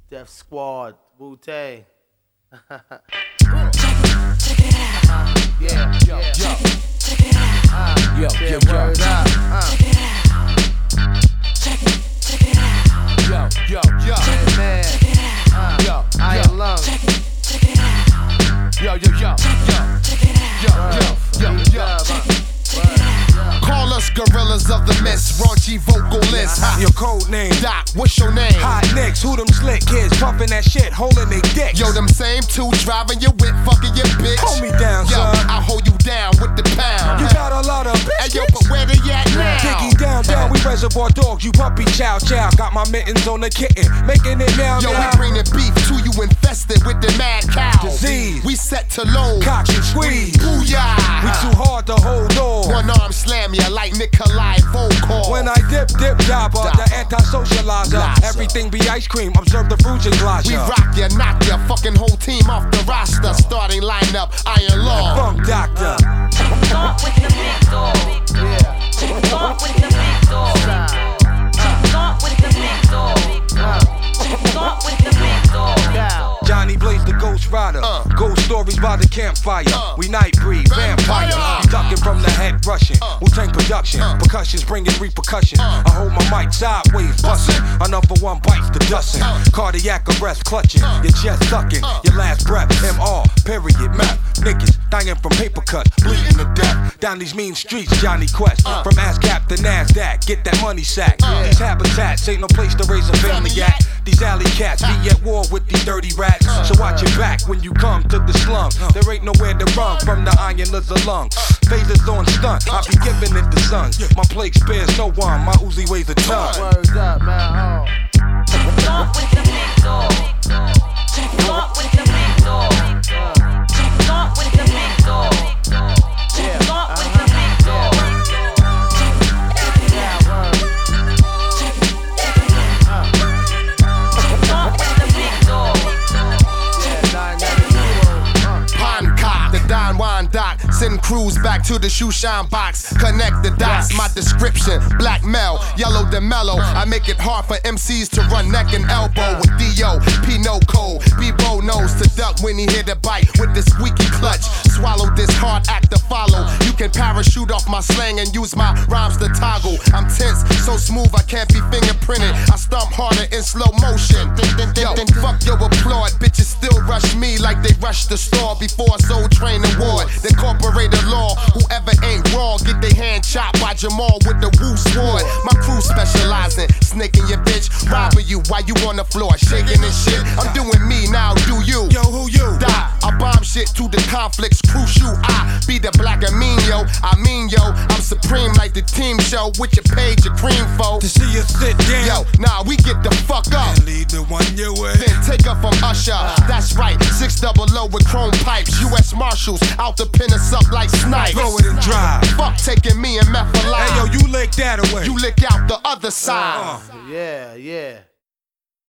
Def Squad, Wu-Tang. Yeah, yo, yo. Word up. Yo, man. Yo, Iron Lung. Call us gorillas of the mist, raunchy vocalists. Your code name, Doc, what's your name? Hot Nicks, who them slick kids pumping that shit, holding they dicks? Yo, them same two driving your whip, fucking your bitch. Hold me down, yo, son. I hold you down with the pound. You got a lot of Hey, bitches. yo, but where they at now? Diggy down, we reservoir dogs, you puppy chow. Got my mittens on the kitten, making it now. Yo, we bringing beef to you infested with the mad cow. Disease. We set to load. Cock and squeeze. Booyah. We too hard to hold on. One arm slam ya like Nikolai Volkov. When I dip, jabber, the anti-socializer. Everything be ice cream, observe the fruit and glass. We rock ya, knock ya, fucking whole team off the roster. Starting lineup, Iron Law. Funk Doctor. Start with the big dog. Yeah. Start with the big dog. Start with the big dog. Start with the big dog. Johnny Blaze the Ghost Rider. Ghost stories by the campfire. We night breed, vampire. Ducking from the head rushing. Wu-Tang production. Percussions bringing repercussion. I hold my mic sideways, busting. Another one bites the dusting. Cardiac arrest clutching. Your chest sucking. Your last breath. MR. Period. Map. Niggas dying from paper cuts. Bleeding to death. Down these mean streets, Johnny Quest. From ASCAP to NASDAQ. Get that money sack. These habitats ain't no place to raise a family at. These alley cats be at war with these dirty rats. So watch your back when you come to the slum. There ain't nowhere to run from the iron lizard lung. Phasers on stunt, I be giving it the sons. My plague spares no one, my Uzi weighs a ton. Word up, man. Start with the big dog. Start with the big dog. Start with the big dog. Start with the big dog. Start with the big dog. Pankok, the Don Juan Doc. Send crews back to the shoe shine box. Connect the dots, my description. Black Mel, yellow the mellow. I make it hard for MCs to run neck and elbow with D.O. P.No. Code. B-Bo knows to duck when he hit a bite with the squeaky clutch. Swallow this hard act to follow. You can parachute off my slang and use my rhymes to toggle. I'm tense, so smooth I can't be fingerprinted. I stomp harder in slow motion. Yo, fuck your applaud. Bitches still rush me like they rush the store before a Soul Train award. They incorporate the law. Whoever ain't raw, get their hand chopped by Jamal with the Woo sword. My crew specializing, snaking your bitch, robbing you while you on the floor, shaking and shit. I'm doing me now, do you? Yo, who you? Die. I bomb shit to the conflicts, crucial. I be the black Amino. I mean, yo, I'm supreme like the team show with your page, your cream foe. To see you sit down. Yo, nah, we get the fuck up. And lead the one your way. Then take up from Usher. That's right, 600 with chrome pipes. U.S. Marshals out to pin us up like snipes. Blow it and drive. Fuck taking me and meth alive. Hey yo, you lick that away. You lick out the other side. Yeah.